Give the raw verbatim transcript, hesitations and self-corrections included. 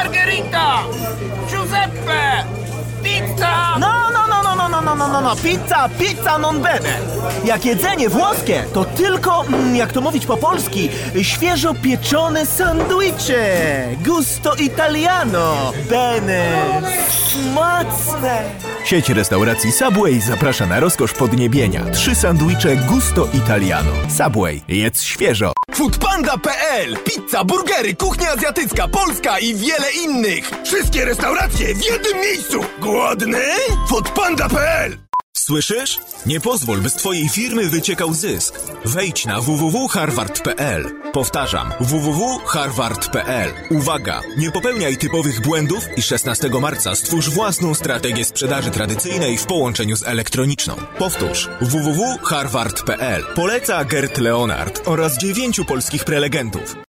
Margherita! Giuseppe! Pizza! No, no, no, no, no, no, no, no, no, no, pizza, pizza non bene. Jak jedzenie włoskie, to tylko, mm, jak to mówić po polski, świeżo pieczone sandwicze. Gusto italiano. Bene. Smaczne. Sieć restauracji Subway zaprasza na rozkosz podniebienia. Trzy sandwicze Gusto Italiano. Subway. Jedz świeżo. foodpanda kropka pe el. Pizza, burgery, kuchnia azjatycka, polska i wiele innych. Wszystkie restauracje w jednym miejscu. Głodny? foodpanda kropka pe el. Słyszysz? Nie pozwól, by z twojej firmy wyciekał zysk. Wejdź na w w w kropka harvard kropka pe el. Powtarzam, w w w kropka harvard kropka pe el. Uwaga! Nie popełniaj typowych błędów i szesnastego marca stwórz własną strategię sprzedaży tradycyjnej w połączeniu z elektroniczną. Powtórz, w w w kropka harvard kropka pe el. Poleca Gert Leonard oraz dziewięciu polskich prelegentów.